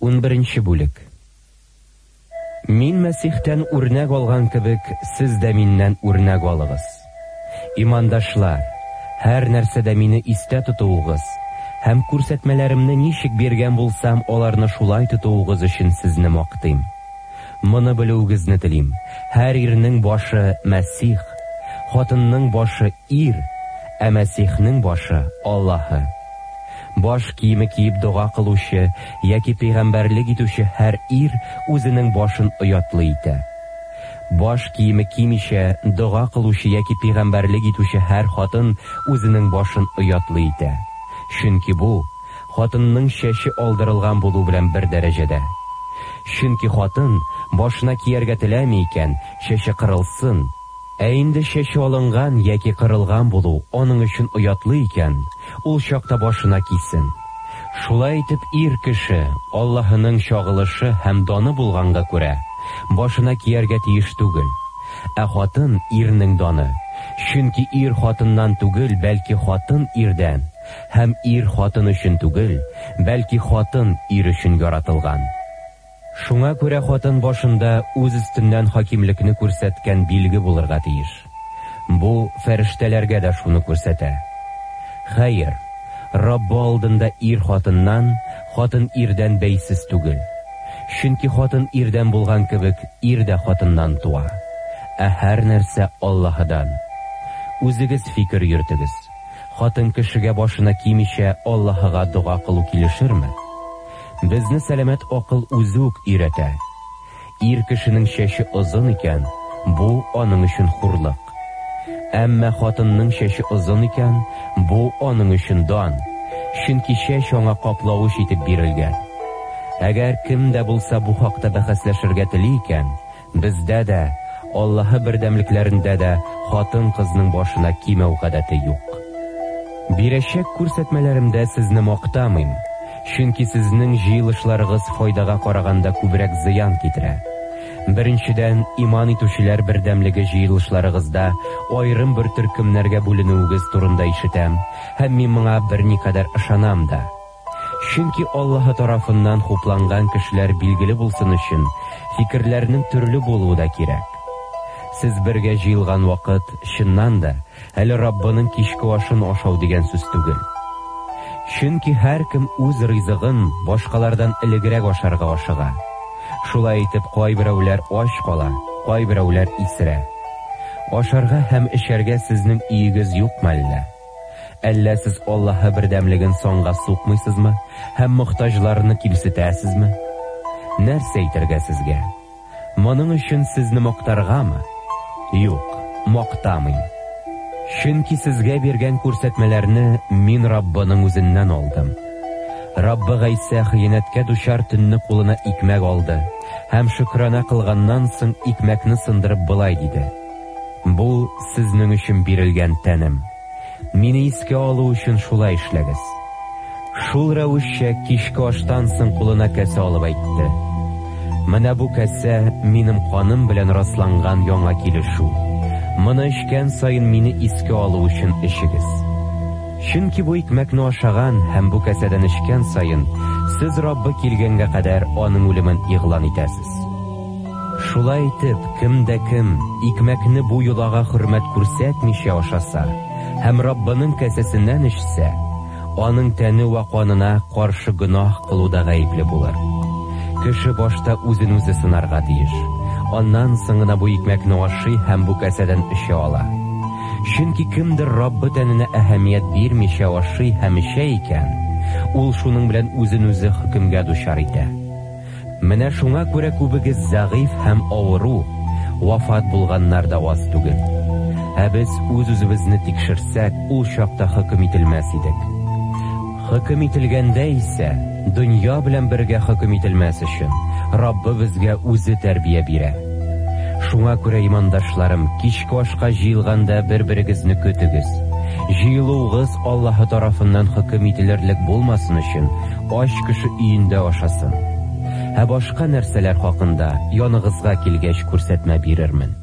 11 бүлек. Мин Мәсихтән үрнәк алган кебек, сез дә миннән үрнәк алыгыз. Имандашлар, һәр нәрсәдә мине истә тотуыгыз, һәм күрсәтмәләремне ничек биргән булсам, аларны шулай тотуыгыз өчен сезне мактыйм. Моны белүегезне телим. Һәр ирнең башы Мәсих, хатынның башы ир, ә Мәсихнең башы Аллаһы. Баш киеме киеп дуга кылучы яки пәйгамбәрлек итүче һәр ир үзенең башын оятлы итә. Баш киеме кимичә дуга кылучы яки пәйгамбәрлек итүче һәр хатын үзенең башын оятлы итә. Чөнки бу хатынның чәче алдырылган булу белән бер дәрәҗәдә. Чөнки хатын башына кияргә теләми икән, чәче кырылсын. Ә инде чәче алынган яки кырылган булу аның өчен оятлы икән, ул чакта башына кисен. Шулай итеп ир кеше Аллаһының чагылышы һәм даны булганга күрә башына кияргә тиеш түгел. Ә хатын ирнең даны. Чөнки ир хатыннан түгел, бәлки хатын ирдән, һәм ир хатын өчен түгел, бәлки хатын ир өчен яратылган. Шуңа күрә хатын башында үз өстеннән хакимлекне күрсәткән билге булырга тиеш. Бу фәрештәләргә дә шуны күрсәтә. Хәер, Раббы алдында ир хатыннан, хатын ирдән бәйсез түгел. Чөнки хатын ирдән булган кебек, ир дә хатыннан туа. Ә һәр нәрсә Аллаһыдан. Үзегез фикер йөртегез. Хатын кешегә башына кимичә Аллаһыга дуга кылу килешерме? Безне сәламәт акыл үзе үк өйрәтә. Ир кешенең чәче озын икән, бу аның өчен хурлык. Әмма хатынның чәче озын икән, бу аның өчен дан. Чөнки чәч аңа каплавыч итеп бирелгән. Әгәр кем дә булса бу хакта бәхәсләшергә тели икән, бездә дә, Аллаһы бердәмлекләрендә дә хатын кызның башына кимәү гадәте юк. Бирәчәк күрсәтмәләремдә сезне мактамыйм. Чөнки сезнең җыелышларыгыз файдага караганда күбрәк зыян китерә. Беренчедән, иман итүчеләр бердәмлеге җыелышларыгызда аерым бер төркемнәргә бүленүегез турында ишетәм, һәм мин моңа берникадәр ышанам да. Чөнки Аллаһы тарафыннан хупланган кешеләр билгеле булсын өчен фикерләрнең төрле булуы да кирәк. Сез бергә җыелган вакыт, чыннан да, әле Раббының кичке ашын ашау дигән сүз түгел. Чөнки һәр кем үз ризыгын башкалардан элегрәк ашарга ашыга. Шулай итеп, кайберәүләр ач кала, кайберәүләр исерә. Ашарга һәм эчәргә сезнең өегез юкмы әллә? Әллә сез Аллаһы бердәмлеген санга сукмыйсызмы һәм мохтаҗларны кимсетәсезме? Нәрсә әйтергә сезгә? Моның өчен сезне мактаргамы? Юк, мактамыйм. Чөнки сезгә биргән күрсәтмәләрне мин Раббының үзеннән алдым. Раббы Гайса хыянәткә дучар төнне кулына икмәк алды, һәм шөкранә кылганнан соң икмәкне сындырып былай диде: Бу сезнең өчен бирелгән тәнем. Мине искә алу өчен шулай эшләгез. Шул рәвешчә кичке аштан соң кулына кәсә алып әйтте: Менә бу кәсә минем каным белән расланган яңа килешү. Моны эчкән сайын мине искә алу өчен эчегез. Чөнки бу икмәкне ашаган һәм бу кәсәдән эчкән сайын сез Раббы килгәнгә кадәр аның үлемен игълан итәсез. Шулай итеп, кем дә кем икмәкне бу юлага хөрмәт күрсәтмичә ашаса һәм Раббының кәсәсеннән эчсә, аның тәне вә канына каршы гөнаһ кылуда гаепле булыр. Кеше башта үзен үзе сынарга тиеш. Аннан соң гына бу икмәкне ашый һәм бу кәсәдән эчә ала. Чөнки кемдер Раббы тәненә әһәмият бирмичә ашый һәм эчә икән, ул шуның белән үзен үзе хөкемгә дучар итә. Менә шуңа күрә күбегез зәгыйф һәм авыру, вафат булганнар да аз түгел. Ә без үз-үзебезне тикшерсәк, ул чакта хөкем ителмәс идек. Хөкем ителгәндә исә, дөнья белән бергә хөкем ителмәс өчен Раббы безгә үзе тәрбия бирә. Шуңа күрә, имандашларым, кичке ашка җыелганда бер-берегезне көтегез. Җыелуыгыз Аллаһы тарафыннан хөкем ителерлек булмасын өчен ач кеше өендә ашасын. Ә башка нәрсәләр хакында яныгызга килгәч күрсәтмә бирермен.